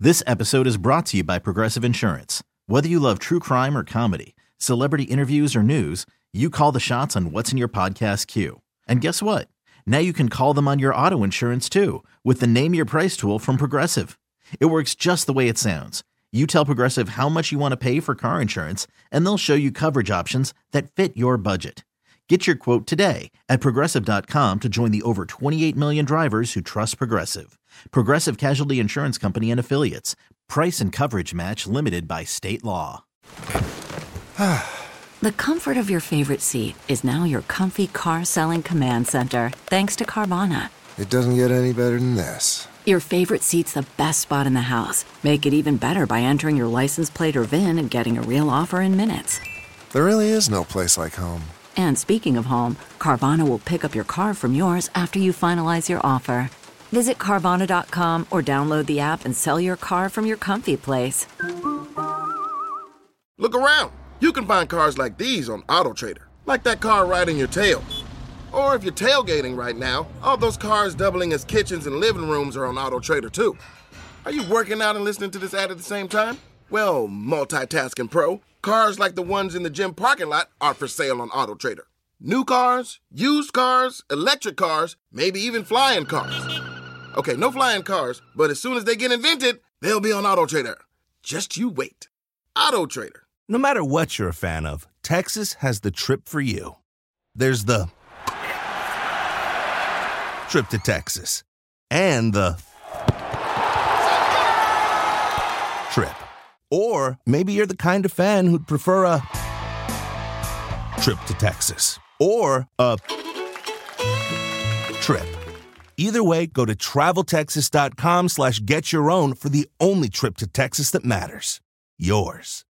This episode is brought to you by Progressive Insurance. Whether you love true crime or comedy, celebrity interviews or news, you call the shots on what's in your podcast queue. And guess what? Now you can call them on your auto insurance too with the Name Your Price tool from Progressive. It works just the way it sounds. You tell Progressive how much you want to pay for car insurance, and they'll show you coverage options that fit your budget. Get your quote today at Progressive.com to join the over 28 million drivers who trust Progressive. Progressive Casualty Insurance Company and Affiliates. Price and coverage match limited by state law. The comfort of your favorite seat is now your comfy car selling command center, thanks to Carvana. It doesn't get any better than this. Your favorite seat's the best spot in the house. Make it even better by entering your license plate or VIN and getting a real offer in minutes. There really is no place like home. And speaking of home, Carvana will pick up your car from yours after you finalize your offer. Visit Carvana.com or download the app and sell your car from your comfy place. Look around. You can find cars like these on AutoTrader, like that car riding your tail. Or if you're tailgating right now, all those cars doubling as kitchens and living rooms are on AutoTrader too. Are you working out and listening to this ad at the same time? Well, multitasking pro, cars like the ones in the gym parking lot are for sale on AutoTrader. New cars, used cars, electric cars, maybe even flying cars. Okay, no flying cars, but as soon as they get invented, they'll be on AutoTrader. Just you wait. AutoTrader. No matter what you're a fan of, Texas has the trip for you. There's the trip to Texas and the trip. Or maybe you're the kind of fan who'd prefer a trip to Texas or a trip. Either way, go to traveltexas.com/getyourOwn for the only trip to Texas that matters. Yours.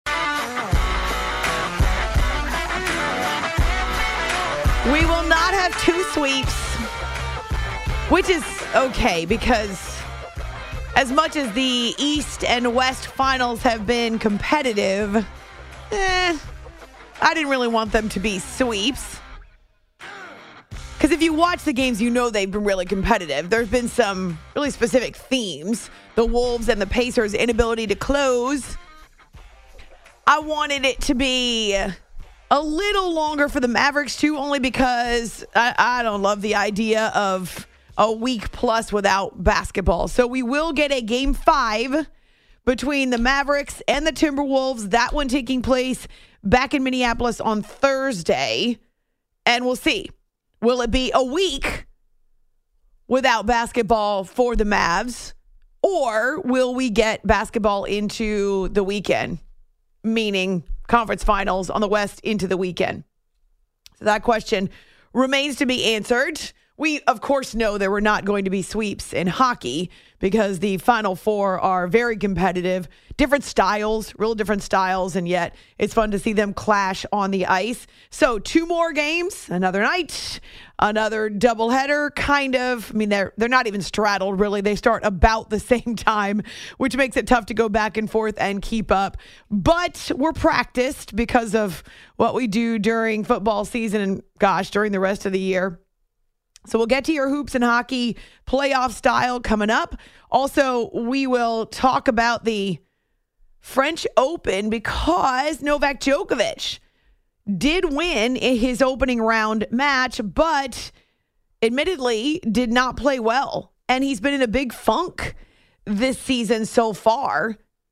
We will not have two sweeps, which is okay because as much as the East and West finals have been competitive, I didn't really want them to be sweeps. Because if you watch the games, you know they've been really competitive. There's been some really specific themes. The Wolves and the Pacers' inability to close. I wanted it to be a little longer for the Mavericks, too, only because I don't love the idea of a week plus without basketball. So we will get a Game 5 between the Mavericks and the Timberwolves. That one taking place back in Minneapolis on Thursday. And we'll see. Will it be a week without basketball for the Mavs? Or will we get basketball into the weekend? Meaning conference finals on the West into the weekend. So that question remains to be answered. We, of course, know there were not going to be sweeps in hockey because the Final Four are very competitive. Different styles, real different styles, and yet it's fun to see them clash on the ice. So 2 more games, another night, another doubleheader, kind of. I mean, they're not even straddled, really. They start about the same time, which makes it tough to go back and forth and keep up. But we're practiced because of what we do during football season and, gosh, during the rest of the year. So we'll get to your hoops and hockey playoff style coming up. Also, we will talk about the French Open because Novak Djokovic did win in his opening round match, but admittedly did not play well. And he's been in a big funk this season so far.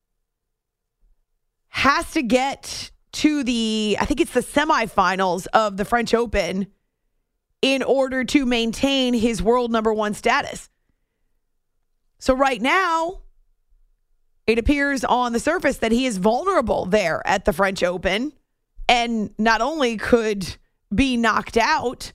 Has to get to I think it's the semifinals of the French Open in order to maintain his world number 1 status. So right now, it appears on the surface that he is vulnerable there at the French Open and not only could be knocked out,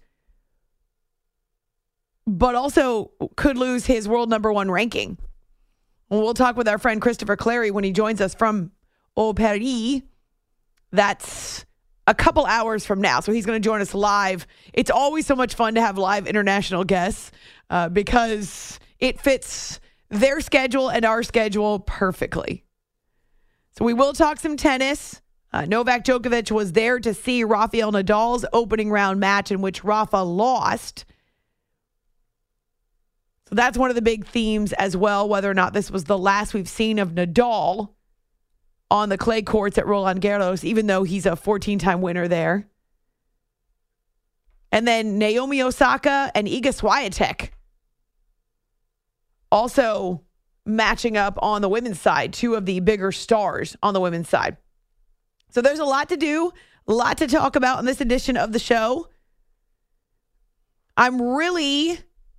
but also could lose his world number 1 ranking. We'll talk with our friend Christopher Clary when he joins us from Au Paris. That's a couple hours from now. So he's going to join us live. It's always so much fun to have live international guests because it fits their schedule and our schedule perfectly. So we will talk some tennis. Novak Djokovic was there to see Rafael Nadal's opening round match in which Rafa lost. So that's one of the big themes as well, whether or not this was the last we've seen of Nadal on the clay courts at Roland Garros, even though he's a 14-time winner there. And then Naomi Osaka and Iga Swiatek also matching up on the women's side, two of the bigger stars on the women's side. So there's a lot to do, a lot to talk about in this edition of the show. I'm really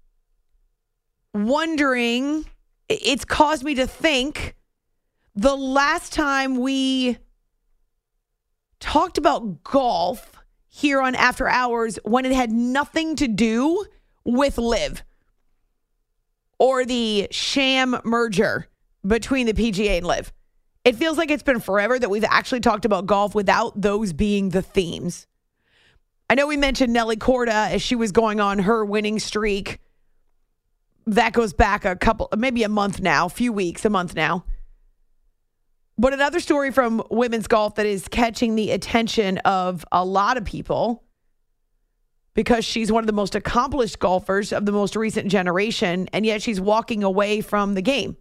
wondering, it's caused me to think, the last time we talked about golf here on After Hours when it had nothing to do with LIV or the sham merger between the PGA and LIV. It feels like it's been forever that we've actually talked about golf without those being the themes. I know we mentioned Nelly Korda as she was going on her winning streak. That goes back maybe a month now, a month now. But another story from women's golf that is catching the attention of a lot of people because she's one of the most accomplished golfers of the most recent generation, and yet she's walking away from the game.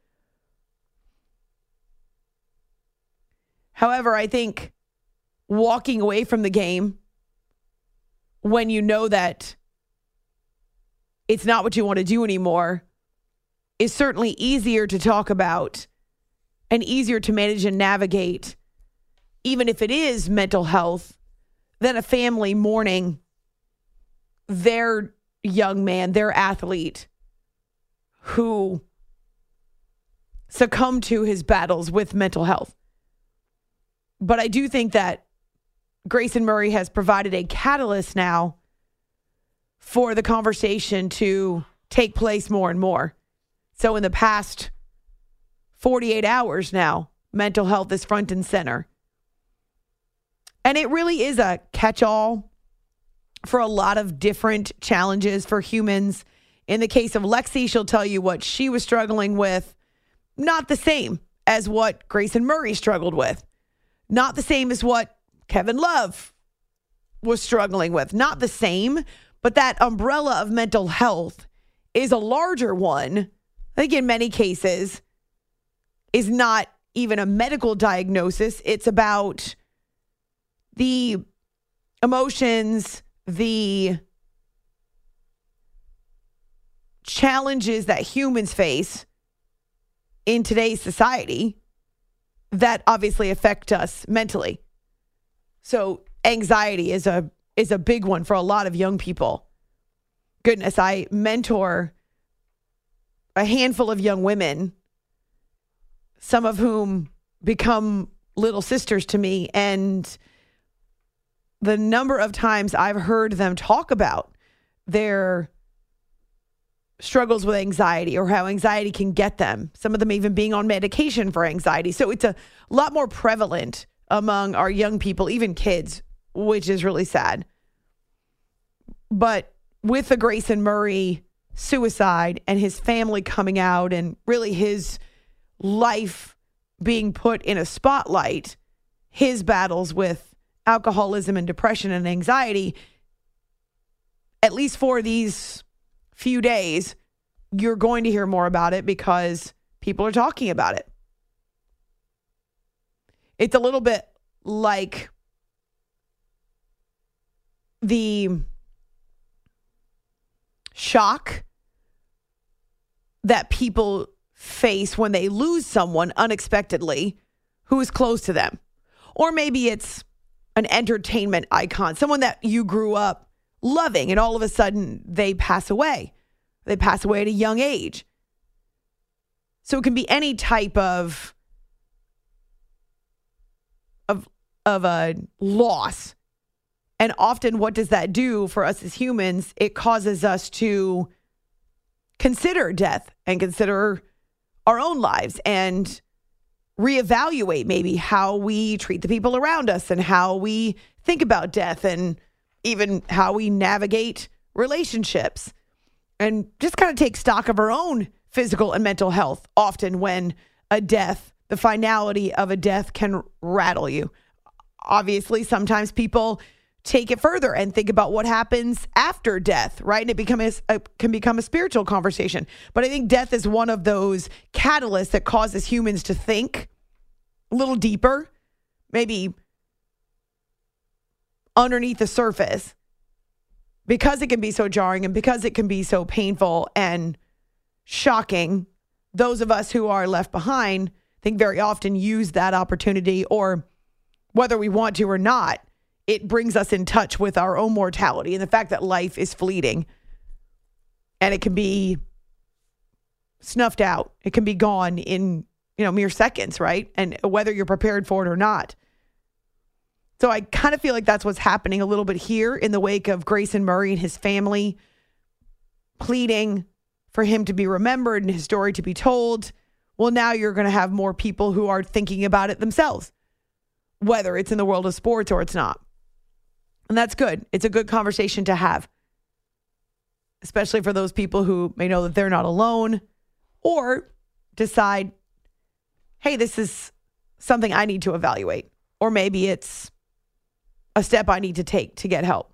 However, I think walking away from the game when you know that it's not what you want to do anymore is certainly easier to talk about and easier to manage and navigate, even if it is mental health, than a family mourning their young man, their athlete, who succumbed to his battles with mental health. But I do think that Grayson Murray has provided a catalyst now for the conversation to take place more and more. So in the past 48 hours now, mental health is front and center. And it really is a catch-all for a lot of different challenges for humans. In the case of Lexi, she'll tell you what she was struggling with. Not the same as what Grayson Murray struggled with. Not the same as what Kevin Love was struggling with. Not the same, but that umbrella of mental health is a larger one. I think in many cases is not even a medical diagnosis. It's about the emotions, the challenges that humans face in today's society that obviously affect us mentally. So anxiety is a big one for a lot of young people. Goodness, I mentor a handful of young women, some of whom become little sisters to me, and the number of times I've heard them talk about their struggles with anxiety or how anxiety can get them, some of them even being on medication for anxiety. So it's a lot more prevalent among our young people, even kids, which is really sad. But with the Grayson Murray suicide and his family coming out and really his life being put in a spotlight, his battles with alcoholism and depression and anxiety, at least for these few days, you're going to hear more about it because people are talking about it. It's a little bit like the shock that people face when they lose someone unexpectedly who is close to them. Or maybe it's an entertainment icon, someone that you grew up loving, and all of a sudden they pass away. They pass away at a young age. So it can be any type of a loss. And often what does that do for us as humans? It causes us to consider death and consider our own lives and reevaluate maybe how we treat the people around us and how we think about death and even how we navigate relationships, and just kind of take stock of our own physical and mental health. Often when a death, the finality of a death can rattle you. Obviously, sometimes people take it further and think about what happens after death, right? And it can become a spiritual conversation. But I think death is one of those catalysts that causes humans to think a little deeper, maybe underneath the surface, because it can be so jarring and because it can be so painful and shocking. Those of us who are left behind, I think very often use that opportunity, or whether we want to or not, it brings us in touch with our own mortality and the fact that life is fleeting and it can be snuffed out. It can be gone in, mere seconds, right? And whether you're prepared for it or not. So I kind of feel like that's what's happening a little bit here in the wake of Grayson Murray and his family pleading for him to be remembered and his story to be told. Well, now you're going to have more people who are thinking about it themselves, whether it's in the world of sports or it's not. And that's good. It's a good conversation to have, especially for those people who may know that they're not alone or decide, hey, this is something I need to evaluate. Or maybe it's a step I need to take to get help.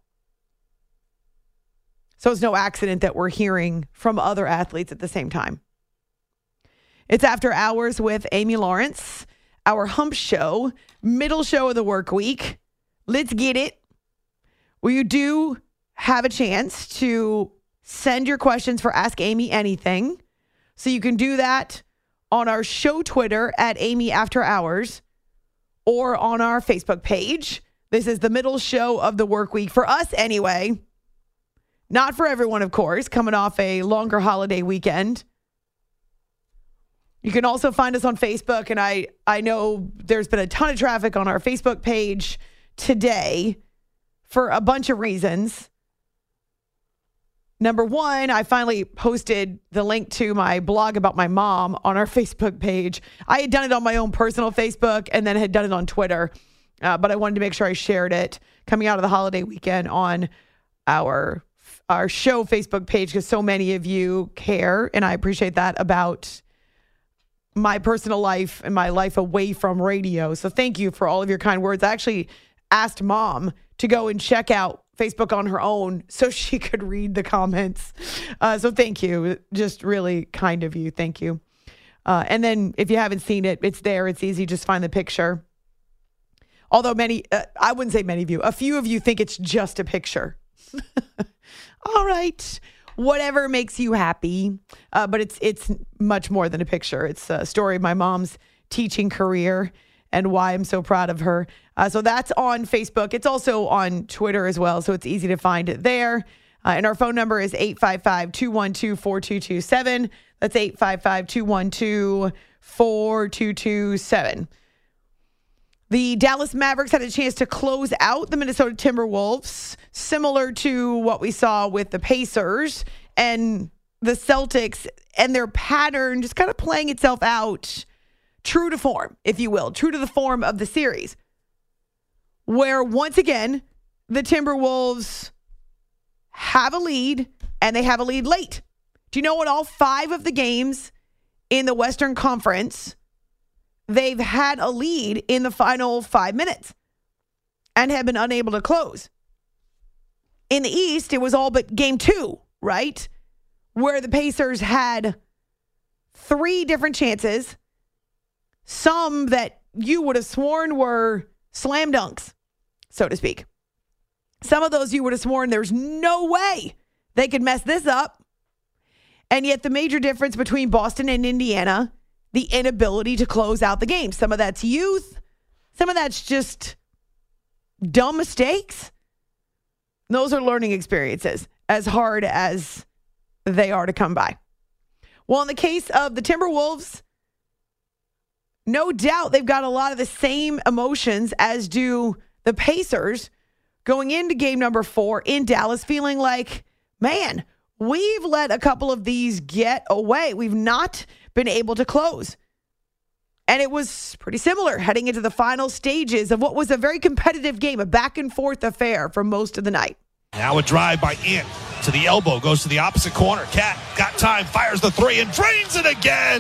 So it's no accident that we're hearing from other athletes at the same time. It's After Hours with Amy Lawrence, our hump show, middle show of the work week. Let's get it. Well, you do have a chance to send your questions for Ask Amy Anything. So you can do that on our show Twitter at Amy After Hours or on our Facebook page. This is the middle show of the work week for us anyway. Not for everyone, of course, coming off a longer holiday weekend. You can also find us on Facebook, and I know there's been a ton of traffic on our Facebook page today for a bunch of reasons. Number one, I finally posted the link to my blog about my mom on our Facebook page. I had done it on my own personal Facebook and then had done it on Twitter, but I wanted to make sure I shared it coming out of the holiday weekend on our show Facebook page because so many of you care, and I appreciate that about my personal life and my life away from radio. So thank you for all of your kind words. I actually asked Mom to go and check out Facebook on her own so she could read the comments. So thank you. Just really kind of you. Thank you. And then if you haven't seen it, it's there. It's easy. Just find the picture. Although I wouldn't say many of you, a few of you think it's just a picture. All right. Whatever makes you happy. But it's much more than a picture. It's a story of my mom's teaching career and why I'm so proud of her. So that's on Facebook. It's also on Twitter as well, so it's easy to find it there. And our phone number is 855-212-4227. That's 855-212-4227. The Dallas Mavericks had a chance to close out the Minnesota Timberwolves, similar to what we saw with the Pacers and the Celtics, and their pattern just kind of playing itself out true to form, if you will, true to the form of the series, where once again, the Timberwolves have a lead and they have a lead late. Do you know what? All 5 of the games in the Western Conference, they've had a lead in the final 5 minutes and have been unable to close. In the East, it was all but game 2, right? Where the Pacers had 3 different chances, some that you would have sworn were slam dunks, so to speak. Some of those you would have sworn there's no way they could mess this up. And yet the major difference between Boston and Indiana, the inability to close out the game. Some of that's youth. Some of that's just dumb mistakes. Those are learning experiences, as hard as they are to come by. Well, in the case of the Timberwolves, no doubt they've got a lot of the same emotions as do the Pacers going into game number 4 in Dallas, feeling like, man, we've let a couple of these get away. We've not been able to close. And it was pretty similar heading into the final stages of what was a very competitive game, a back and forth affair for most of the night. Now a drive by Ant to the elbow, goes to the opposite corner. Cat got time, fires the 3 and drains it again.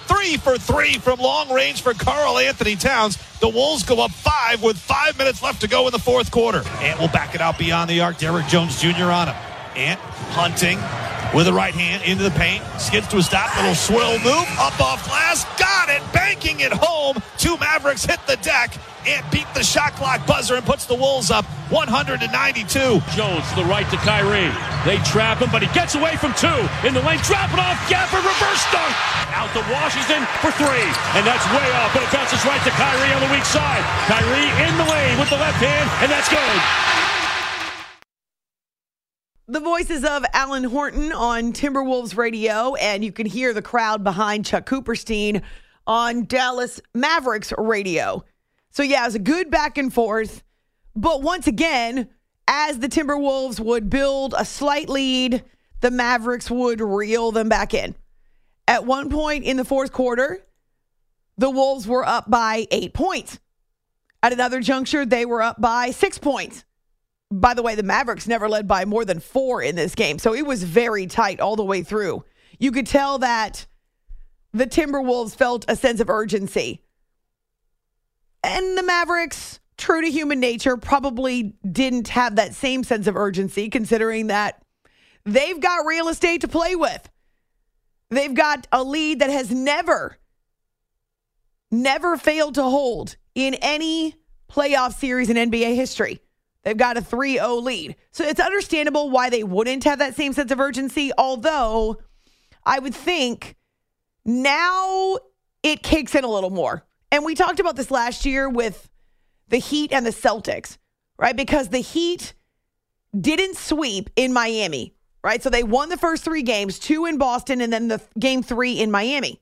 3 for 3 from long range for Karl Anthony Towns. The Wolves go up 5 with 5 minutes left to go in the fourth quarter. Ant will back it out beyond the arc. Derrick Jones Jr. on him. Ant hunting with the right hand into the paint. Skids to a stop. Little swirl move. Up off glass. Got it. Banking it home. 2 Mavericks hit the deck. Ant beat the shot clock buzzer and puts the Wolves up 192. Jones to the right to Kyrie. They trap him, but he gets away from 2. In the lane. Drop it off. Gafford reverse dunk. Out to Washington for 3. And that's way off, but it bounces right to Kyrie on the weak side. Kyrie in the lane with the left hand, and that's good. The voices of Alan Horton on Timberwolves radio, and you can hear the crowd behind Chuck Cooperstein on Dallas Mavericks radio. So yeah, it was a good back and forth. But once again, as the Timberwolves would build a slight lead, the Mavericks would reel them back in. At one point in the fourth quarter, the Wolves were up by 8 points. At another juncture, they were up by 6 points. By the way, the Mavericks never led by more than 4 in this game, so it was very tight all the way through. You could tell that the Timberwolves felt a sense of urgency. And the Mavericks, true to human nature, probably didn't have that same sense of urgency, considering that they've got real estate to play with. They've got a lead that has never failed to hold in any playoff series in NBA history. They've got a 3-0 lead. So it's understandable why they wouldn't have that same sense of urgency, although I would think now it kicks in a little more. And we talked about this last year with the Heat and the Celtics, right? Because the Heat didn't sweep in Miami, right? So they won the first 3 games, 2 in Boston, and then the game 3 in Miami.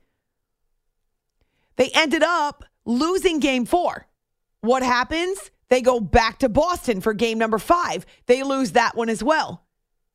They ended up losing game 4. What happens? They go back to Boston for game number 5. They lose that one as well.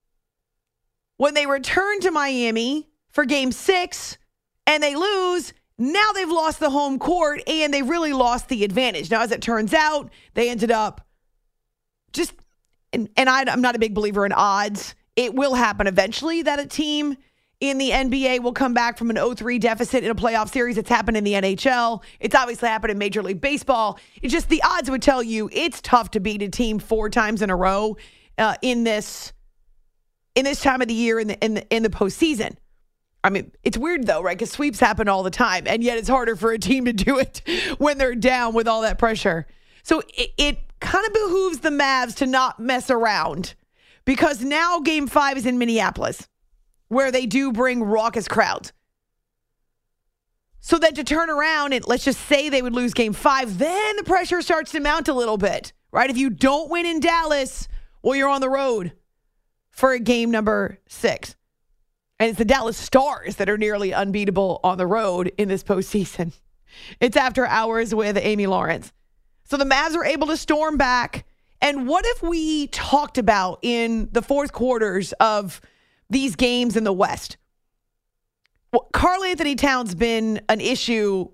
When they return to Miami for game 6 and they lose, now they've lost the home court and they really lost the advantage. Now, as it turns out, they ended up just, and I'm not a big believer in odds. It will happen eventually that a team in the NBA will come back from an 0-3 deficit in a playoff series. It's happened in the NHL. It's obviously happened in Major League Baseball. It's just the odds would tell you it's tough to beat a team 4 times in a row in this time of the year in the postseason. I mean, it's weird though, right? Because sweeps happen all the time, and yet it's harder for a team to do it when they're down with all that pressure. So it kind of behooves the Mavs to not mess around, because now game 5 is in Minneapolis, where they do bring raucous crowds. So then to turn around and let's just say they would lose game 5, then the pressure starts to mount a little bit, right? If you don't win in Dallas, well, you're on the road for game number 6. And it's the Dallas Stars that are nearly unbeatable on the road in this postseason. It's After Hours with Amy Lawrence. So the Mavs are able to storm back. And what if we talked about in the fourth quarters of these games in the West? Well, Karl Anthony Towns been an issue,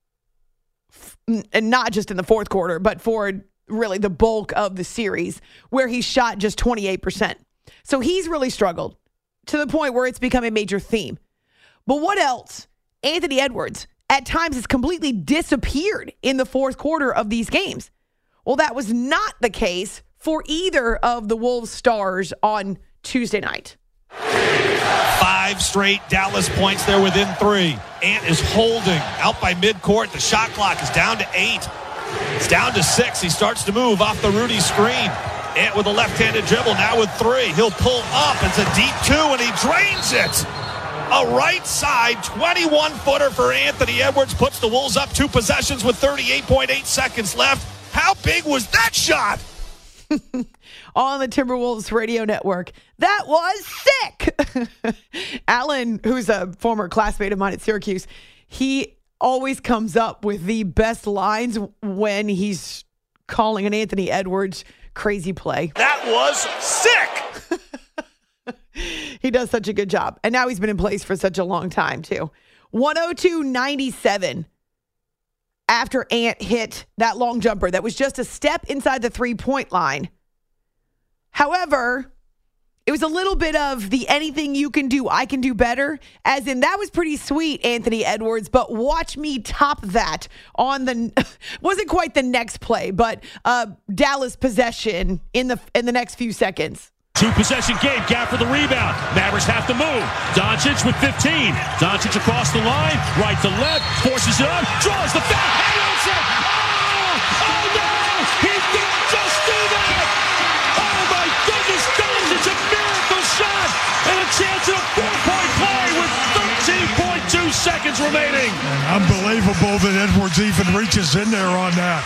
and not just in the fourth quarter, but for really the bulk of the series, where he shot just 28%. So he's really struggled to the point where it's become a major theme. But what else? Anthony Edwards at times has completely disappeared in the fourth quarter of these games. Well, that was not the case for either of the Wolves stars on Tuesday night. 5 straight Dallas points there within 3. Ant is holding out by midcourt. The shot clock is down to 8. It's down to 6. He starts to move off the Rudy screen. Ant with a left-handed dribble, now with 3. He'll pull up. It's a deep 2, and he drains it. A right side 21-footer for Anthony Edwards puts the Wolves up 2 possessions with 38.8 seconds left. How big was that shot? On the Timberwolves radio network. That was sick. Alan, who's a former classmate of mine at Syracuse, he always comes up with the best lines when he's calling an Anthony Edwards crazy play. That was sick. He does such a good job. And now he's been in place for such a long time, too. 102-97 after Ant hit that long jumper that was just a step inside the 3-point line. However, It was a little bit of the anything you can do, I can do better. As in, that was pretty sweet, Anthony Edwards, but watch me top that on the, wasn't quite the next play, but Dallas possession in the next few seconds. 2-possession game, gap for the rebound. Mavericks have to move. Doncic with 15. Doncic across the line, right to left, forces it up, draws the foul, and it's it. Oh no! He didn't just do that! Oh my goodness, Doncic, a miracle shot, and a chance at a 4-point play with 13.2 seconds remaining. Unbelievable that Edwards even reaches in there on that.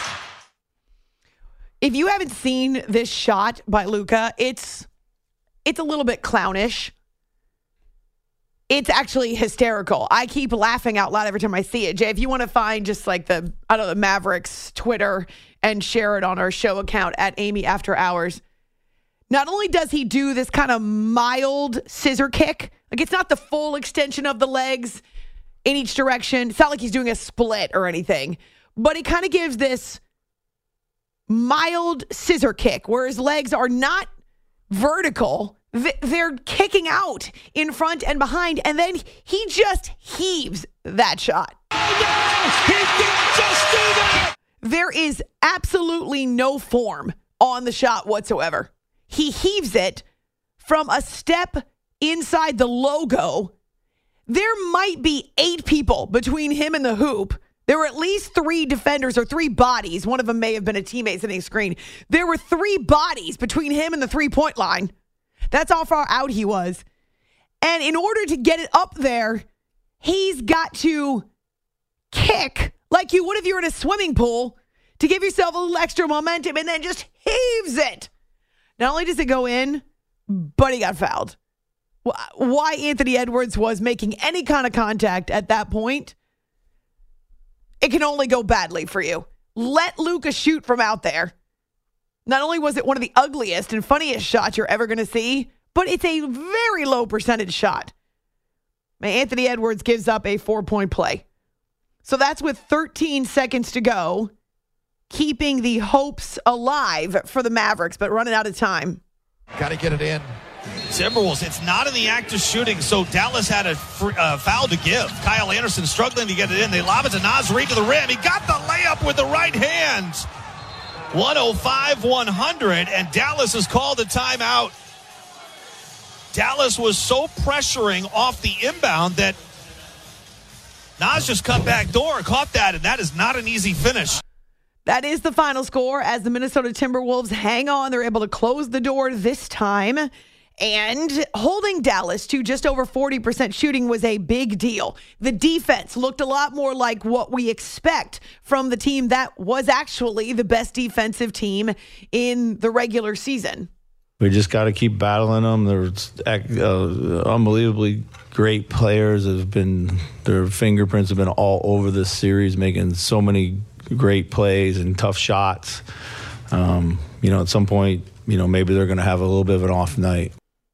If you haven't seen this shot by Luka, it's a little bit clownish. It's actually hysterical. I keep laughing out loud every time I see it. Jay, if you want to find just like the Mavericks Twitter and share it on our show account at Amy After Hours. Not only does he do this kind of mild scissor kick, like it's not the full extension of the legs in each direction. It's not like he's doing a split or anything, but he kind of gives this mild scissor kick where his legs are not vertical. They're kicking out in front and behind, and then he just heaves that shot. Oh no! He didn't just do that! There is absolutely no form on the shot whatsoever. He heaves it from a step inside the logo. There might be 8 people between him and the hoop. There were at least 3 defenders or 3 bodies. One of them may have been a teammate sitting screen. There were 3 bodies between him and the 3-point line. That's how far out he was. And in order to get it up there, he's got to kick like you would if you were in a swimming pool to give yourself a little extra momentum, and then just heaves it. Not only does it go in, but he got fouled. Why Anthony Edwards was making any kind of contact at that point, it can only go badly for you. Let Luka shoot from out there. Not only was it one of the ugliest and funniest shots you're ever going to see, but it's a very low percentage shot. Anthony Edwards gives up a 4-point play. So that's with 13 seconds to go, keeping the hopes alive for the Mavericks, but running out of time. Got to get it in. Timberwolves, it's not in the act of shooting, so Dallas had a foul to give. Kyle Anderson struggling to get it in. They lob it to Naz Reid to the rim. He got the layup with the right hand. 105-100, and Dallas has called a timeout. Dallas was so pressuring off the inbound that Naz just cut back door, caught that, and that is not an easy finish. That is the final score as the Minnesota Timberwolves hang on. They're able to close the door this time. And holding Dallas to just over 40% shooting was a big deal. The defense looked a lot more like what we expect from the team that was actually the best defensive team in the regular season. We just got to keep battling them. There's unbelievably great players. Their fingerprints have been all over this series, making so many great plays and tough shots. At some point, maybe they're going to have a little bit of an off night.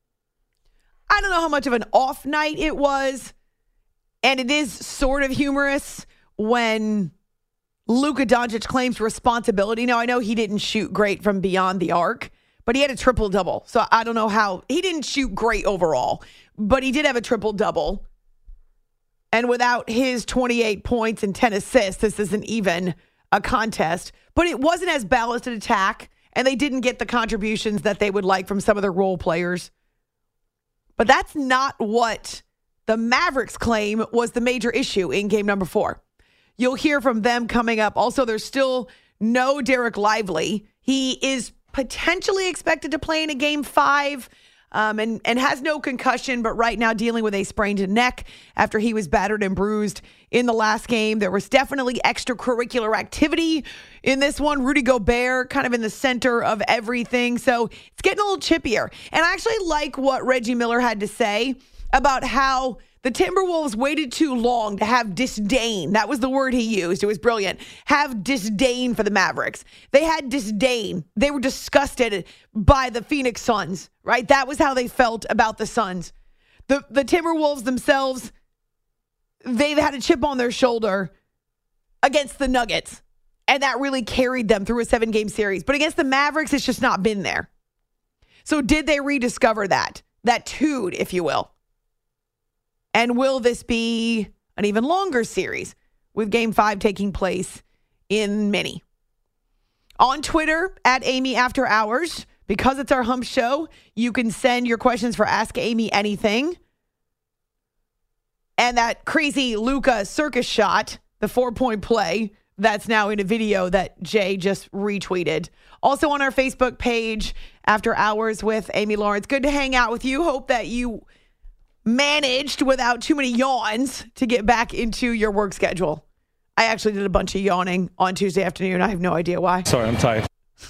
I don't know how much of an off night it was, and it is sort of humorous when Luka Doncic claims responsibility. Now, I know he didn't shoot great from beyond the arc, but he had a triple-double. So I don't know how. He didn't shoot great overall, but he did have a triple-double. And without his 28 points and 10 assists, this isn't even a contest. But it wasn't as balanced an attack, and they didn't get the contributions that they would like from some of their role players. But that's not what the Mavericks claim was the major issue in game number 4. You'll hear from them coming up. Also, there's still no Derek Lively. He is potentially expected to play in a game 5 and has no concussion, but right now dealing with a sprained neck after he was battered and bruised in the last game. There was definitely extracurricular activity in this one. Rudy Gobert kind of in the center of everything. So it's getting a little chippier. And I actually like what Reggie Miller had to say about how the Timberwolves waited too long to have disdain. That was the word he used. It was brilliant. Have disdain for the Mavericks. They had disdain. They were disgusted by the Phoenix Suns, right? That was how they felt about the Suns. The Timberwolves themselves, they've had a chip on their shoulder against the Nuggets, and that really carried them through a 7-game series. But against the Mavericks, it's just not been there. So did they rediscover that tude, if you will? And will this be an even longer series with Game 5 taking place in Minnie? On Twitter, at Amy After Hours, because it's our Hump Show, you can send your questions for Ask Amy Anything. And that crazy Luka circus shot, the 4-point play, that's now in a video that Jay just retweeted. Also on our Facebook page, After Hours with Amy Lawrence. Good to hang out with you. Hope that you managed without too many yawns to get back into your work schedule. I actually did a bunch of yawning on Tuesday afternoon. I have no idea why. Sorry, I'm tired.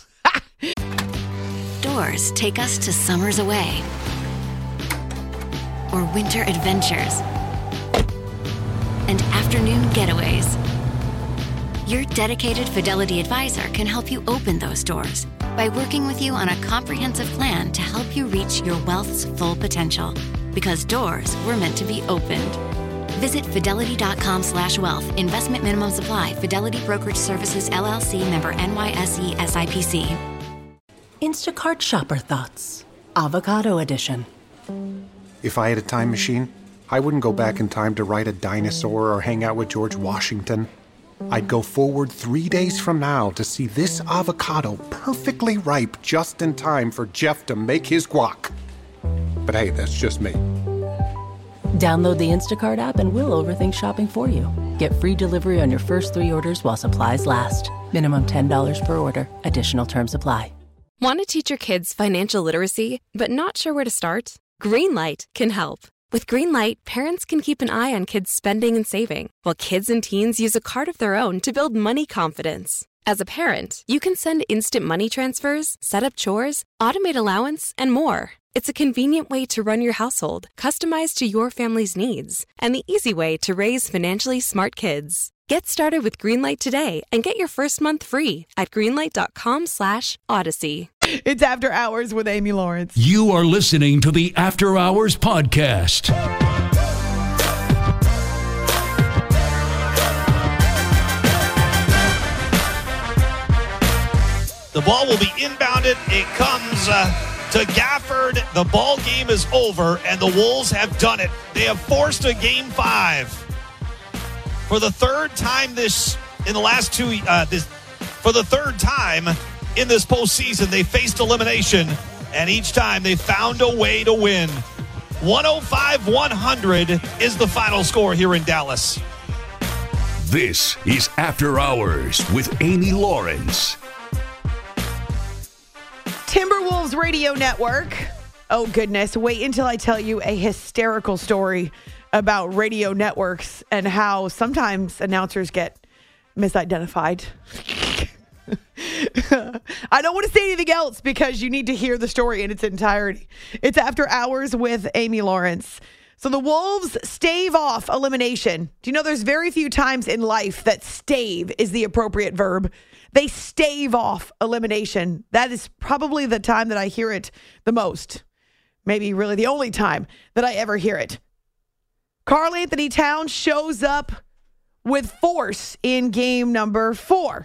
Doors take us to summers away or winter adventures and afternoon getaways. Your dedicated Fidelity advisor can help you open those doors by working with you on a comprehensive plan to help you reach your wealth's full potential. Because doors were meant to be opened. Visit fidelity.com/wealth. Investment minimum supply. Fidelity Brokerage Services, LLC, member NYSE SIPC. Instacart shopper thoughts. Avocado edition. If I had a time machine, I wouldn't go back in time to ride a dinosaur or hang out with George Washington. I'd go forward 3 days from now to see this avocado perfectly ripe just in time for Jeff to make his guac. But hey, that's just me. Download the Instacart app and we'll overthink shopping for you. Get free delivery on your first 3 orders while supplies last. Minimum $10 per order. Additional terms apply. Want to teach your kids financial literacy, but not sure where to start? Greenlight can help. With Greenlight, parents can keep an eye on kids' spending and saving, while kids and teens use a card of their own to build money confidence. As a parent, you can send instant money transfers, set up chores, automate allowance, and more. It's a convenient way to run your household, customized to your family's needs, and the easy way to raise financially smart kids. Get started with Greenlight today and get your first month free at greenlight.com/Odyssey. It's After Hours with Amy Lawrence. You are listening to the After Hours podcast. The ball will be inbounded. It comes to Gafford. The ball game is over, and the Wolves have done it. They have forced a Game 5 for the third time for the third time in this postseason. They faced elimination, and each time they found a way to win. 105-100 is the final score here in Dallas. This is After Hours with Amy Lawrence. Timberwolves Radio Network. Oh, goodness. Wait until I tell you a hysterical story about radio networks and how sometimes announcers get misidentified. I don't want to say anything else because you need to hear the story in its entirety. It's After Hours with Amy Lawrence. So the Wolves stave off elimination. Do you know there's very few times in life that stave is the appropriate verb? They stave off elimination. That is probably the time that I hear it the most. Maybe really the only time that I ever hear it. Karl Anthony Towns shows up with force in game number 4.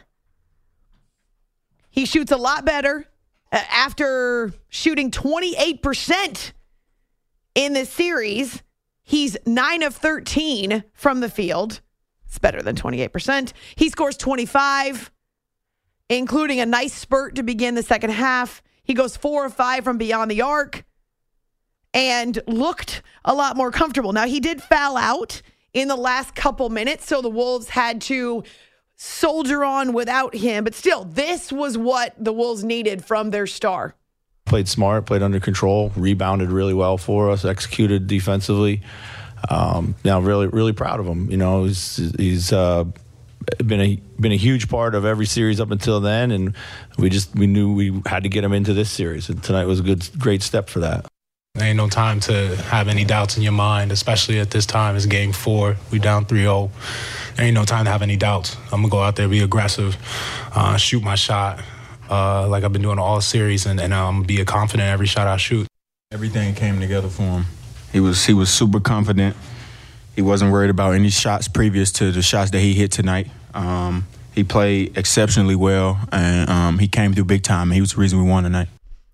He shoots a lot better after shooting 28% in this series. He's 9 of 13 from the field. It's better than 28%. He scores 25, including a nice spurt to begin the second half. He goes 4 of 5 from beyond the arc and looked a lot more comfortable. Now, he did foul out in the last couple minutes, so the Wolves had to soldier on without him. But still, this was what the Wolves needed from their star. Played smart, played under control, rebounded really well for us, executed defensively. Now, really proud of him. You know, he's been a huge part of every series up until then, and we knew we had to get him into this series. And tonight was a great step for that. There ain't no time to have any doubts in your mind, especially at this time. It's game 4. We down 3-0. There ain't no time to have any doubts. I'm going to go out there, be aggressive, shoot my shot like I've been doing all series, and be confident every shot I shoot. Everything came together for him. He was super confident. He wasn't worried about any shots previous to the shots that he hit tonight. He played exceptionally well, and he came through big time. He was the reason we won tonight.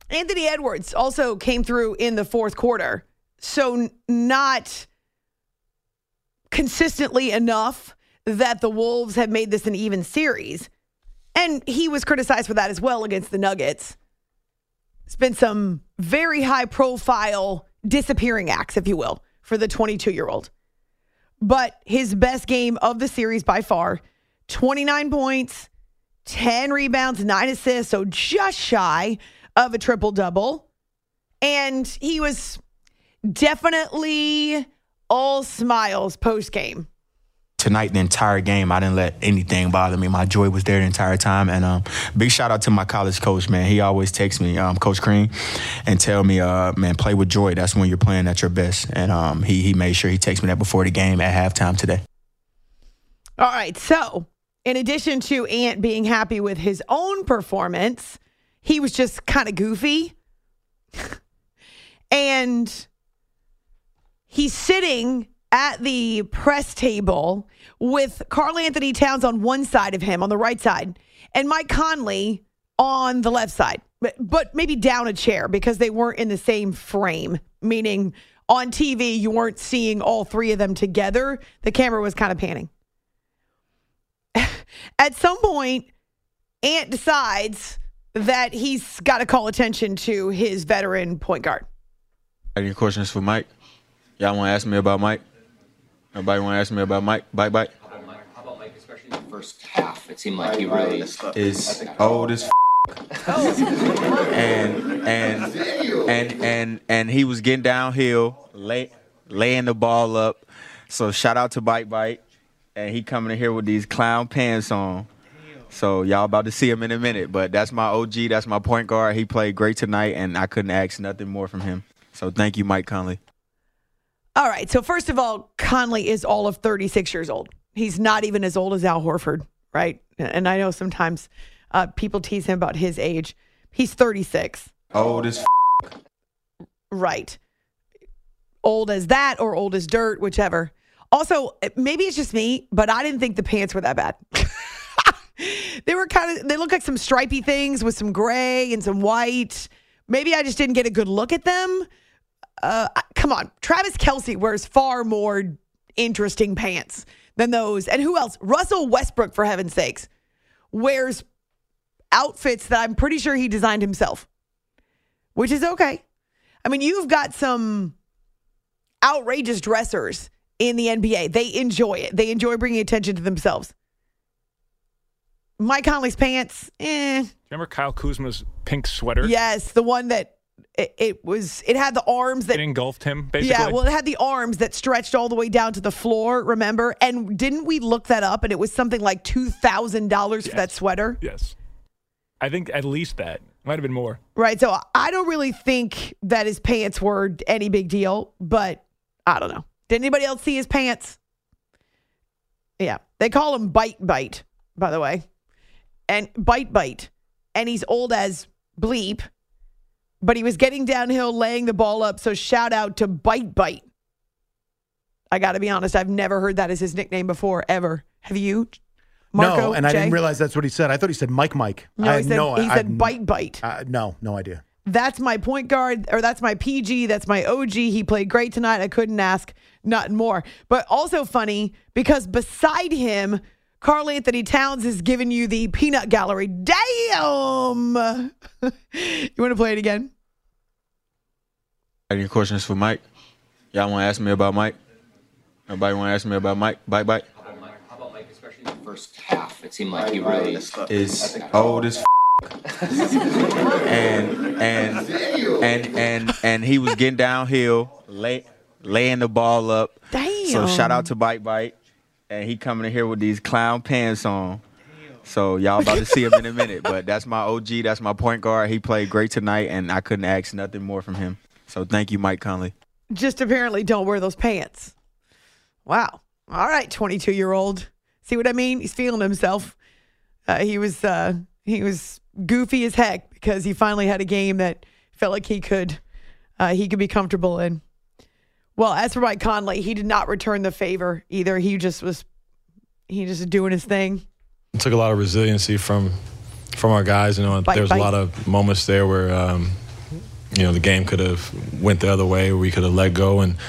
Anthony Edwards also came through in the fourth quarter. So not consistently enough that the Wolves have made this an even series. And he was criticized for that as well against the Nuggets. It's been some very high-profile disappearing acts, if you will, for the 22-year-old. But his best game of the series by far, 29 points, 10 rebounds, 9 assists, so just shy of a triple-double. And he was definitely all smiles post-game. Tonight, the entire game, I didn't let anything bother me. My joy was there the entire time. And big shout out to my college coach, man. He always texts me, Coach Crean, and tell me, man, play with joy. That's when you're playing at your best. And he made sure he texted me that before the game at halftime today. All right, so in addition to Ant being happy with his own performance, he was just kind of goofy. And he's sitting at the press table with Karl Anthony Towns on one side of him, on the right side, and Mike Conley on the left side, but maybe down a chair because they weren't in the same frame, meaning on TV you weren't seeing all three of them together. The camera was kind of panning. At some point, Ant decides that he's got to call attention to his veteran point guard. Any questions for Mike? Y'all want to ask me about Mike? Nobody want to ask me about Mike? Bye. How about Mike, especially in the first half? It seemed like he really is old as and he was getting downhill, laying the ball up. So shout out to Bite, and he coming in here with these clown pants on. So y'all about to see him in a minute, but that's my OG, that's my point guard. He played great tonight, and I couldn't ask nothing more from him. So thank you, Mike Conley. All right, so first of all, Conley is all of 36 years old. He's not even as old as Al Horford, right? And I know sometimes people tease him about his age. He's 36. Old as Right. Old as that or old as dirt, whichever. Also, maybe it's just me, but I didn't think the pants were that bad. They look like some stripy things with some gray and some white. Maybe I just didn't get a good look at them. Come on. Travis Kelce wears far more interesting pants than those. And who else? Russell Westbrook, for heaven's sakes, wears outfits that I'm pretty sure he designed himself, which is okay. I mean, you've got some outrageous dressers in the NBA. They enjoy it. They enjoy bringing attention to themselves. Mike Conley's pants, Remember Kyle Kuzma's pink sweater? Yes, the one that it had the arms that... It engulfed him, basically? Yeah, well, it had the arms that stretched all the way down to the floor, remember? And didn't we look that up, and it was something like $2,000 for that sweater? Yes. I think at least that. Might have been more. Right, so I don't really think that his pants were any big deal, but I don't know. Did anybody else see his pants? Yeah, they call him Bite, by the way. And Bite. And he's old as bleep. But he was getting downhill, laying the ball up. So shout out to Bite. I got to be honest. I've never heard that as his nickname before, ever. Have you, Marco? No, and Jay? I didn't realize that's what he said. I thought he said Mike. No, he said Bite. No idea. That's my point guard, or that's my PG. That's my OG. He played great tonight. I couldn't ask nothing more. But also funny because beside him, Karl Anthony Towns is giving you the peanut gallery. Damn! You want to play it again? Any questions for Mike? Y'all want to ask me about Mike? Nobody want to ask me about Mike? Bye. How about Mike, especially in the first half? It seemed like he really is old as and he was getting downhill, laying the ball up. Damn! So shout out to Bite. And he coming in here with these clown pants on. So y'all about to see him in a minute. But that's my OG. That's my point guard. He played great tonight, and I couldn't ask nothing more from him. So thank you, Mike Conley. Just apparently don't wear those pants. Wow. All right, 22-year-old. See what I mean? He's feeling himself. He was goofy as heck because he finally had a game that felt like he could be comfortable in. Well, as for Mike Conley, he did not return the favor either. He just was doing his thing. It took a lot of resiliency from our guys. You know, there was a lot of moments there where the game could have went the other way, or we could have let go, and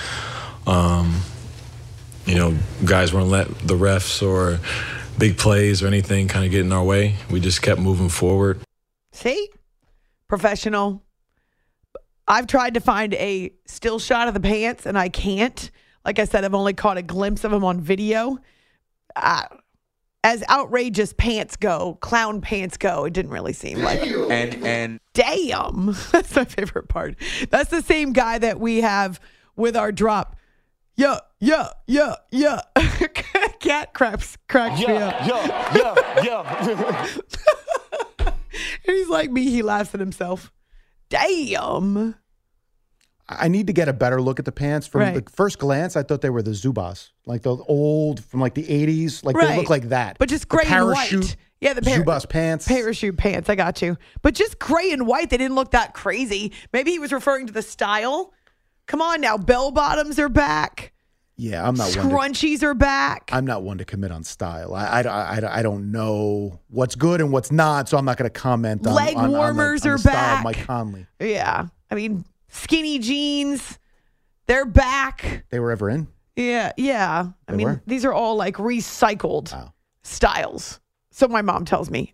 guys weren't let the refs or big plays or anything kind of get in our way. We just kept moving forward. See? Professional. I've tried to find a still shot of the pants, and I can't. Like I said, I've only caught a glimpse of them on video. As outrageous pants go, clown pants go, it didn't really seem like it. And damn, that's my favorite part. That's the same guy that we have with our drop. Yeah. Cat cracks me up. Yeah. And he's like me. He laughs at himself. Damn. I need to get a better look at the pants. From the first glance, I thought they were the Zubaz, like the old from like the 80s. Like they look like that, but just gray and white. Yeah, the Zubaz pants, parachute pants. I got you. But just gray and white. They didn't look that crazy. Maybe he was referring to the style. Come on now, bell bottoms are back. Yeah, I'm not. Scrunchies are back. I'm not one to commit on style. I don't know what's good and what's not, so I'm not going to comment on. Leg warmers are back. Style of Mike Conley. Yeah, I mean skinny jeans, they're back. They were ever in? Yeah. I mean, these are all like recycled styles. So my mom tells me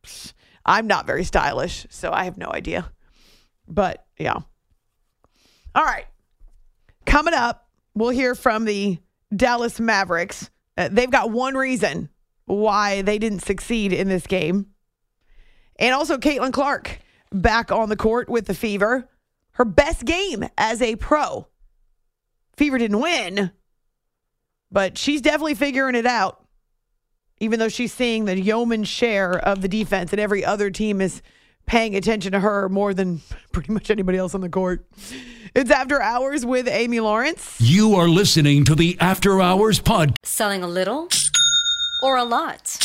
I'm not very stylish, so I have no idea. But yeah. All right, coming up, we'll hear from the Dallas Mavericks. They've got one reason why they didn't succeed in this game. And also Caitlin Clark back on the court with the Fever. Her best game as a pro. Fever didn't win, but she's definitely figuring it out. Even though she's seeing the yeoman's share of the defense and every other team is paying attention to her more than pretty much anybody else on the court. It's After Hours with Amy Lawrence. You are listening to the After Hours podcast. Selling a little or a lot?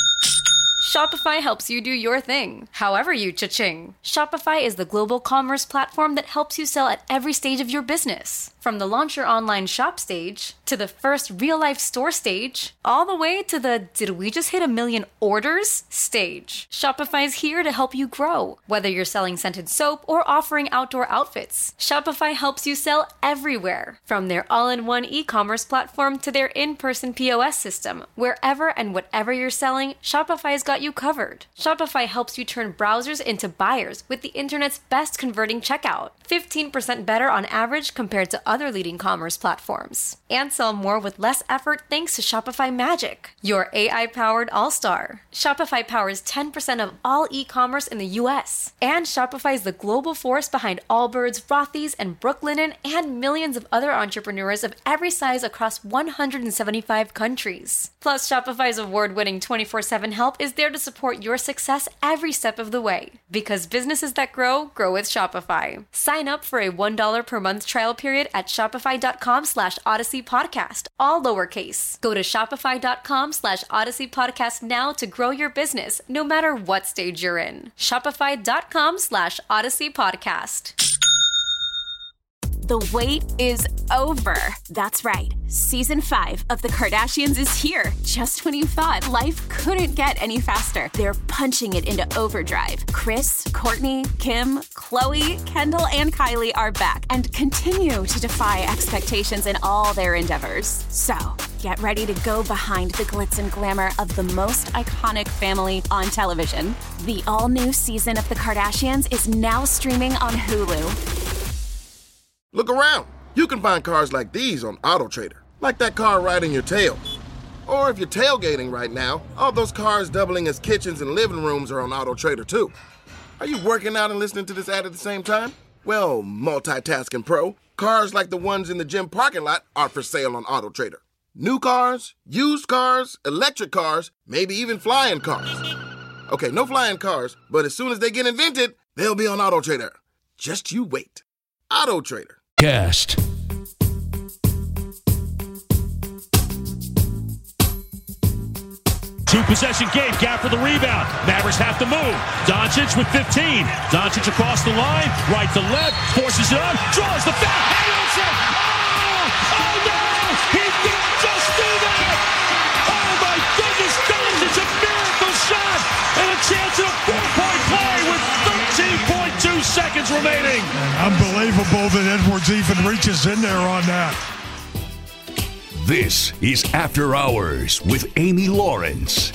Shopify helps you do your thing, however you cha-ching. Shopify is the global commerce platform that helps you sell at every stage of your business. From the launch your online shop stage, to the first real-life store stage, all the way to the did we just hit 1 million orders stage. Shopify's here to help you grow. Whether you're selling scented soap or offering outdoor outfits, Shopify helps you sell everywhere. From their all-in-one e-commerce platform to their in-person POS system, wherever and whatever you're selling, Shopify's got you covered. Shopify helps you turn browsers into buyers with the internet's best converting checkout. 15% better on average compared to other leading commerce platforms. And sell more with less effort thanks to Shopify Magic, your AI-powered all-star. Shopify powers 10% of all e-commerce in the U.S. And Shopify is the global force behind Allbirds, Rothy's, and Brooklinen, and millions of other entrepreneurs of every size across 175 countries. Plus, Shopify's award-winning 24/7 help is there to support your success every step of the way. Because businesses that grow, grow with Shopify. Sign up for a $1 per month trial period at shopify.com/Odyssey Podcast, all lowercase. Go to shopify.com/Odyssey Podcast now to grow your business, no matter what stage you're in. Shopify.com/Odyssey Podcast. The wait is over. That's right. Season 5 of The Kardashians is here. Just when you thought life couldn't get any faster, they're punching it into overdrive. Kris, Kourtney, Kim, Khloe, Kendall, and Kylie are back and continue to defy expectations in all their endeavors. So, get ready to go behind the glitz and glamour of the most iconic family on television. The all-new season of The Kardashians is now streaming on Hulu. Look around. You can find cars like these on AutoTrader, like that car riding your tail. Or if you're tailgating right now, all those cars doubling as kitchens and living rooms are on AutoTrader too. Are you working out and listening to this ad at the same time? Well, multitasking pro, cars like the ones in the gym parking lot are for sale on AutoTrader. New cars, used cars, electric cars, maybe even flying cars. Okay, no flying cars, but as soon as they get invented, they'll be on AutoTrader. Just you wait. AutoTrader. Cast. Two-possession game, gap for the rebound. Mavericks have to move. Doncic with 15. Doncic across the line, right to left, forces it on, draws the foul. Hamilton! Oh no! He didn't just do that! Oh my goodness, Doncic, a miracle shot! And a chance at a 4-point play with 13.2 seconds seconds remaining. And unbelievable that Edwards even reaches in there on that. This is After Hours with Amy Lawrence.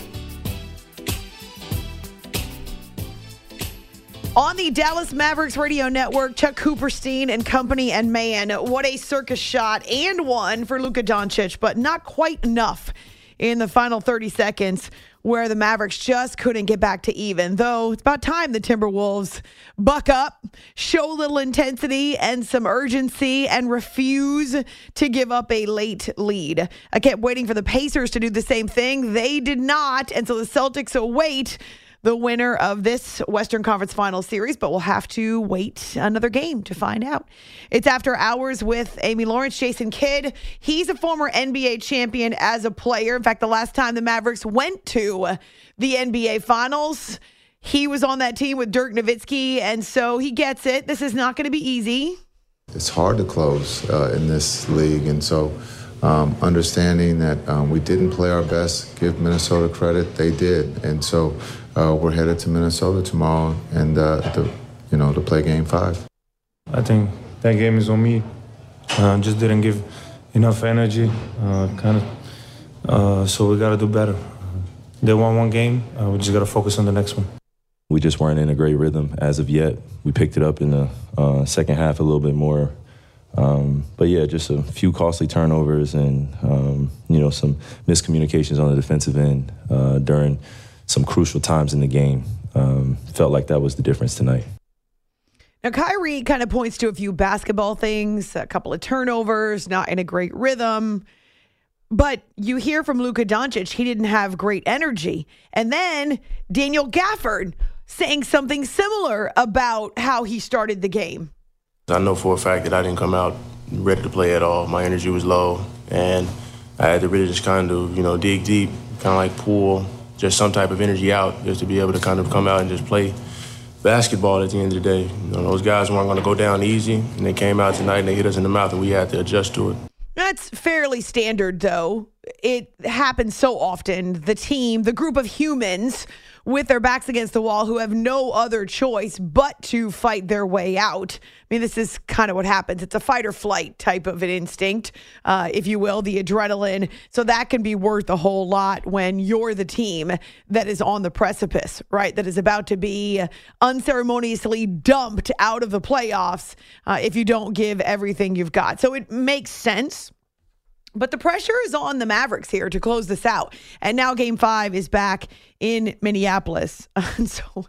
On the Dallas Mavericks radio network, Chuck Cooperstein and company, and man, what a circus shot and one for Luka Doncic, but not quite enough in the final 30 seconds where the Mavericks just couldn't get back to even. Though it's about time the Timberwolves buck up, show a little intensity and some urgency, and refuse to give up a late lead. I kept waiting for the Pacers to do the same thing. They did not, and so the Celtics await the winner of this Western Conference Finals series, but we'll have to wait another game to find out. It's After Hours with Amy Lawrence. Jason Kidd, he's a former NBA champion as a player. In fact, the last time the Mavericks went to the NBA Finals, he was on that team with Dirk Nowitzki, and so he gets it. This is not going to be easy. It's hard to close in this league, and so understanding that we didn't play our best, give Minnesota credit, they did, and so we're headed to Minnesota tomorrow and to play Game 5. I think that game is on me. Just didn't give enough energy, so we got to do better. They won one game. We just got to focus on the next one. We just weren't in a great rhythm as of yet. We picked it up in the second half a little bit more. But yeah, just a few costly turnovers and, some miscommunications on the defensive end during some crucial times in the game. Felt like that was the difference tonight. Now, Kyrie kind of points to a few basketball things, a couple of turnovers, not in a great rhythm. But you hear from Luka Doncic, he didn't have great energy. And then Daniel Gafford saying something similar about how he started the game. I know for a fact that I didn't come out ready to play at all. My energy was low, and I had to really just kind of, dig deep, kind of like pull just some type of energy out just to be able to kind of come out and just play basketball at the end of the day. Those guys weren't going to go down easy, and they came out tonight and they hit us in the mouth, and we had to adjust to it. That's fairly standard, though. It happens so often. The team, the group of humans with their backs against the wall who have no other choice but to fight their way out. I mean, this is kind of what happens. It's a fight or flight type of an instinct, if you will, the adrenaline. So that can be worth a whole lot when you're the team that is on the precipice, right? That is about to be unceremoniously dumped out of the playoffs if you don't give everything you've got. So it makes sense. But the pressure is on the Mavericks here to close this out. And now Game 5 is back in Minneapolis. So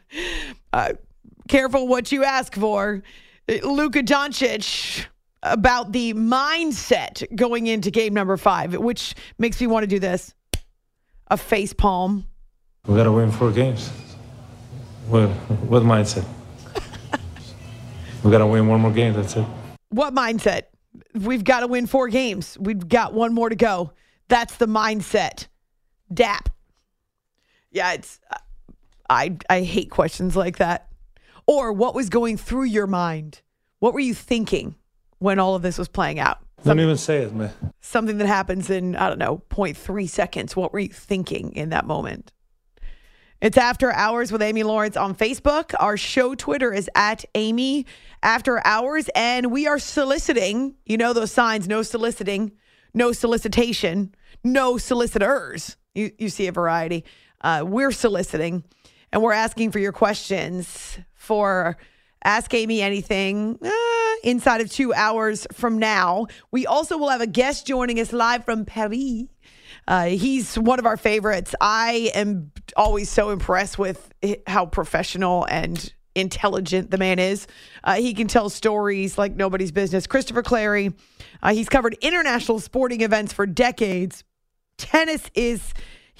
careful what you ask for. Luka Doncic about the mindset going into game number 5, which makes me want to do this. A face palm. We got to win 4 games. What mindset? We got to win one more game, that's it. What mindset? We've got to win 4 games. We've got one more to go. That's the mindset. DAP. Yeah, it's. I hate questions like that. Or what was going through your mind? What were you thinking when all of this was playing out? Don't even say it, man. Something that happens in, 0.3 seconds. What were you thinking in that moment? It's After Hours with Amy Lawrence on Facebook. Our show Twitter is at Amy After Hours. And we are soliciting, those signs, no soliciting, no solicitation, no solicitors. You see a variety. We're soliciting, and we're asking for your questions for Ask Amy Anything inside of 2 hours from now. We also will have a guest joining us live from Paris. He's one of our favorites. I am always so impressed with how professional and intelligent the man is. He can tell stories like nobody's business. Christopher Clary, he's covered international sporting events for decades. Tennis is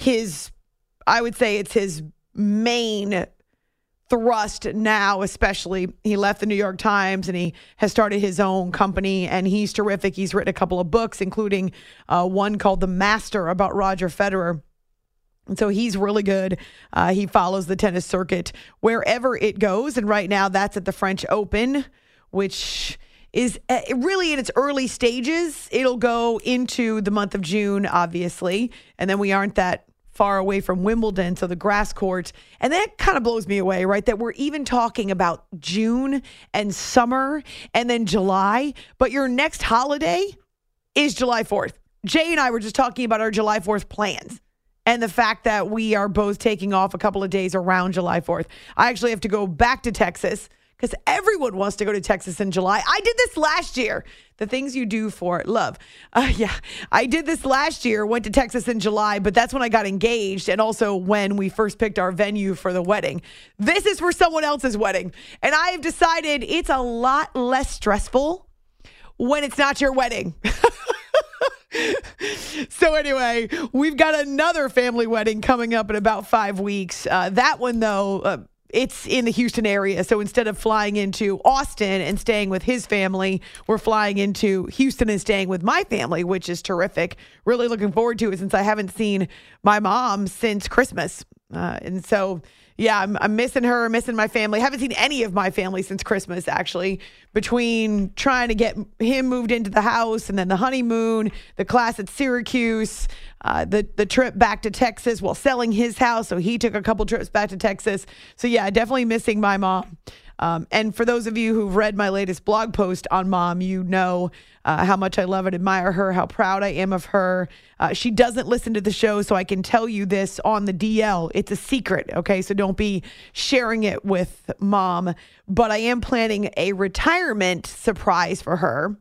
I would say it's his main thrust now, especially. He left the New York Times and he has started his own company, and he's terrific. He's written a couple of books, including one called The Master about Roger Federer. And so he's really good. He follows the tennis circuit wherever it goes. And right now that's at the French Open, which is really in its early stages. It'll go into the month of June, obviously. And then we aren't that far away from Wimbledon, so the grass court. And that kind of blows me away, right? That we're even talking about June and summer and then July, but your next holiday is July 4th. Jay and I were just talking about our July 4th plans and the fact that we are both taking off a couple of days around July 4th. I actually have to go back to Texas because everyone wants to go to Texas in July. I did this last year. The things you do for love. I did this last year, went to Texas in July, but that's when I got engaged and also when we first picked our venue for the wedding. This is for someone else's wedding. And I have decided it's a lot less stressful when it's not your wedding. So anyway, we've got another family wedding coming up in about 5 weeks. That one, though, it's in the Houston area. So instead of flying into Austin and staying with his family, we're flying into Houston and staying with my family, which is terrific. Really looking forward to it since I haven't seen my mom since Christmas. And so, yeah, I'm missing her, missing my family. Haven't seen any of my family since Christmas, actually, between trying to get him moved into the house and then the honeymoon, the class at Syracuse, the trip back to Texas while selling his house. So he took a couple trips back to Texas. So, yeah, definitely missing my mom. And for those of you who've read my latest blog post on Mom, you know how much I love and admire her, how proud I am of her. She doesn't listen to the show, so I can tell you this on the DL. It's a secret, okay? So don't be sharing it with Mom. But I am planning a retirement surprise for her.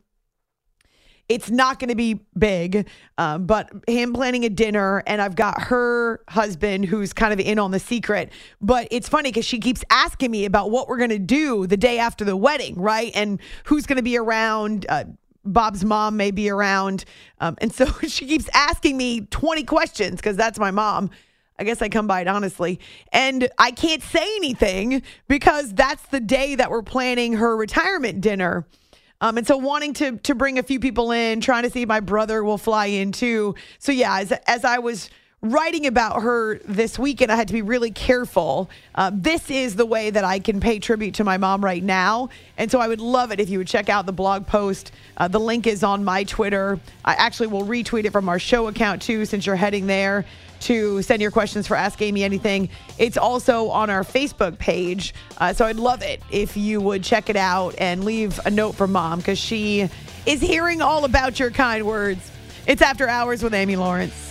It's not going to be big, but him planning a dinner, and I've got her husband who's kind of in on the secret. But it's funny because she keeps asking me about what we're going to do the day after the wedding, right? And who's going to be around. Bob's mom may be around. And so she keeps asking me 20 questions because that's my mom. I guess I come by it honestly. And I can't say anything because that's the day that we're planning her retirement dinner. And so wanting to bring a few people in, trying to see if my brother will fly in too. So yeah, as I was writing about her this weekend, I had to be really careful. This is the way that I can pay tribute to my mom right now. And so I would love it if you would check out the blog post. The link is on my Twitter. I actually will retweet it from our show account too, since you're heading there to send your questions for Ask Amy Anything. It's also on our Facebook page. So I'd love it if you would check it out and leave a note for Mom because she is hearing all about your kind words. It's After Hours with Amy Lawrence.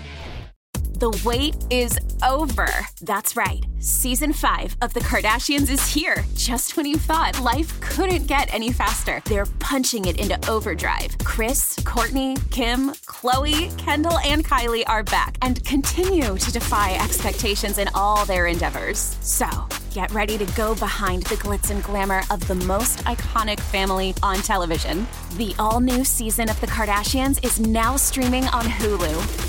The wait is over. That's right. Season 5 of The Kardashians is here. Just when you thought life couldn't get any faster, they're punching it into overdrive. Kris, Kourtney, Kim, Khloe, Kendall, and Kylie are back and continue to defy expectations in all their endeavors. So, get ready to go behind the glitz and glamour of the most iconic family on television. The all-new season of The Kardashians is now streaming on Hulu.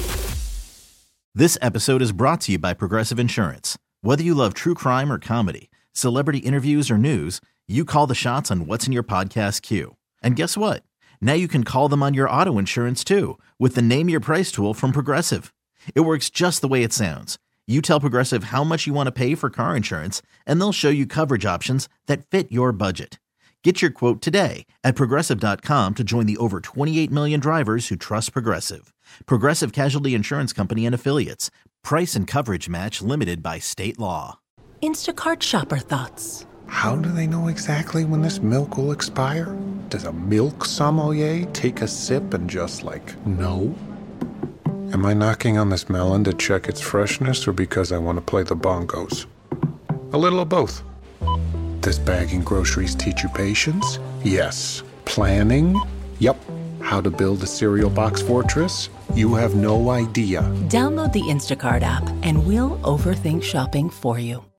This episode is brought to you by Progressive Insurance. Whether you love true crime or comedy, celebrity interviews or news, you call the shots on what's in your podcast queue. And guess what? Now you can call them on your auto insurance too with the Name Your Price tool from Progressive. It works just the way it sounds. You tell Progressive how much you want to pay for car insurance, and they'll show you coverage options that fit your budget. Get your quote today at Progressive.com to join the over 28 million drivers who trust Progressive. Progressive Casualty Insurance Company and Affiliates. Price and coverage match limited by state law. Instacart shopper thoughts. How do they know exactly when this milk will expire? Does a milk sommelier take a sip and just no? Am I knocking on this melon to check its freshness or because I want to play the bongos? A little of both. Does bagging groceries teach you patience? Yes. Planning? Yep. How to build a cereal box fortress? You have no idea. Download the Instacart app and we'll overthink shopping for you.